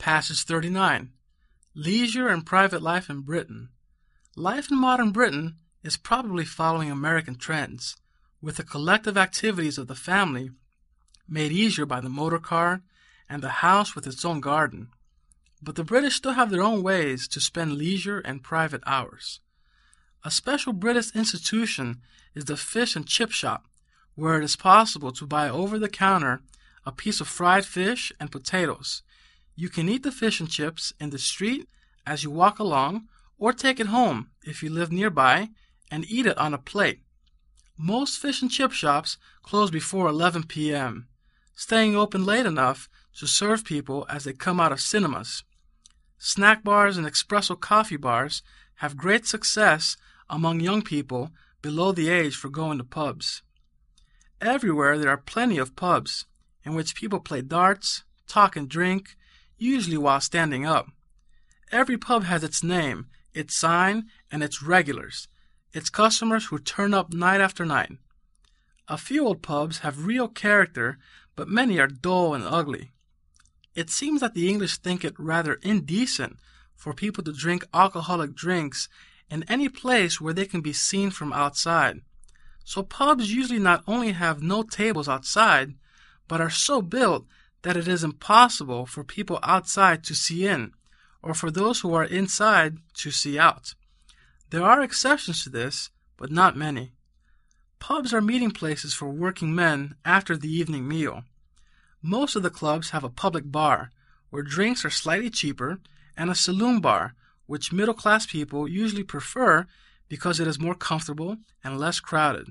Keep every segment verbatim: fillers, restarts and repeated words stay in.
Passage thirty-nine. Leisure and Private Life in Britain. Life in modern Britain is probably following American trends, with the collective activities of the family made easier by the motor car and the house with its own garden. But the British still have their own ways to spend leisure and private hours. A special British institution is the fish and chip shop, where it is possible to buy over-the-counter a piece of fried fish and potatoes. You can eat the fish and chips in the street as you walk along, or take it home if you live nearby and eat it on a plate. Most fish and chip shops close before eleven p.m., staying open late enough to serve people as they come out of cinemas. Snack bars and espresso coffee bars have great success among young people below the age for going to pubs. Everywhere there are plenty of pubs in which people play darts, talk and drink, usually while standing up. Every pub has its name, its sign, and its regulars, its customers who turn up night after night. A few old pubs have real character, but many are dull and ugly. It seems that the English think it rather indecent for people to drink alcoholic drinks in any place where they can be seen from outside. So pubs usually not only have no tables outside, but are so built that it is impossible for people outside to see in, or for those who are inside to see out. There are exceptions to this, but not many. Pubs are meeting places for working men after the evening meal. Most of the clubs have a public bar, where drinks are slightly cheaper, and a saloon bar, which middle-class people usually prefer because it is more comfortable and less crowded.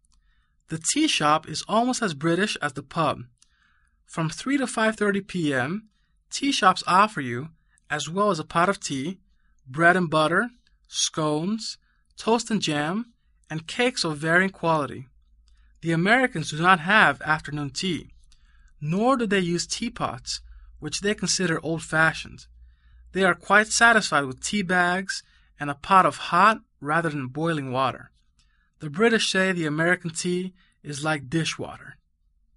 The tea shop is almost as British as the pub. From three to five thirty p.m., tea shops offer you, as well as a pot of tea, bread and butter, scones, toast and jam, and cakes of varying quality. The Americans do not have afternoon tea, nor do they use teapots, which they consider old-fashioned. They are quite satisfied with tea bags and a pot of hot rather than boiling water. The British say the American tea is like dishwater.